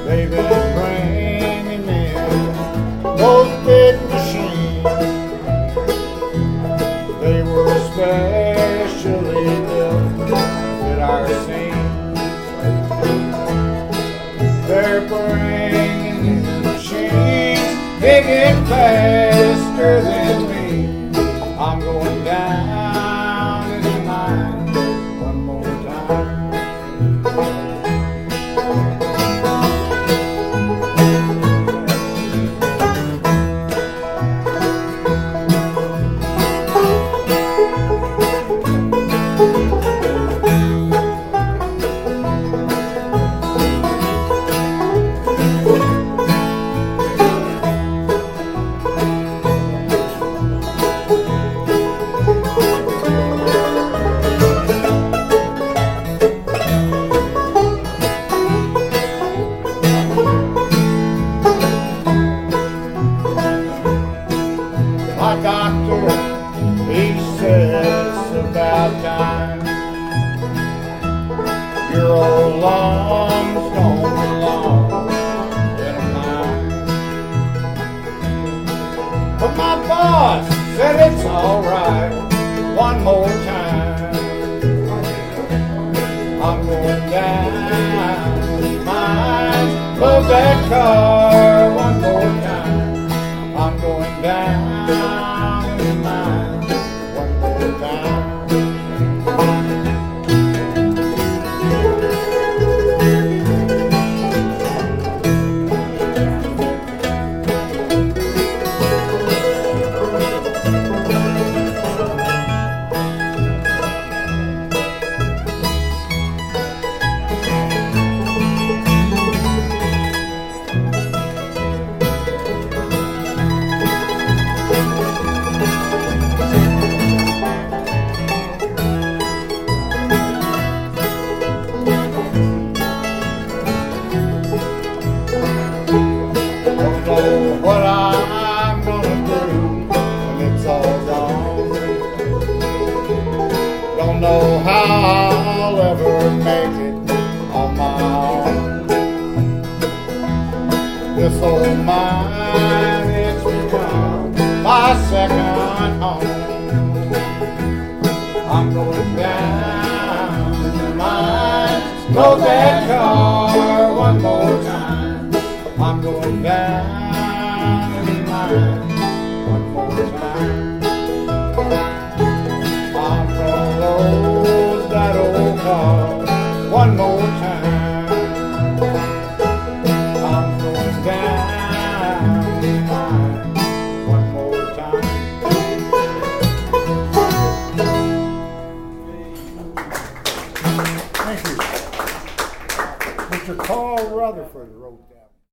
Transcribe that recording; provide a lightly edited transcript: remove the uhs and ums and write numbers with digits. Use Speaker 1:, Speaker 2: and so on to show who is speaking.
Speaker 1: They've been bringing in those big machines. They were especially built at our scene. They're bringing in machines big and faster than me. I'm going down in the mine one more time. My doctor, he says it's about time. Your old lungs don't belong in a mine. But my boss said it's alright one more time. I'm going down the mine, love that car one more time. I'm going down in mine one more time. Don't know what I'm gonna do when it's all gone. Don't know how I'll ever make it on my own. This old mine, it's become my second home. I'm going down the mine, load that car one more time. I'm going down in the mine one more time. I'm gonna load that old car one more time. I'm going down in the mine one more time. Thank you. Mr. Carl Rutherford wrote that.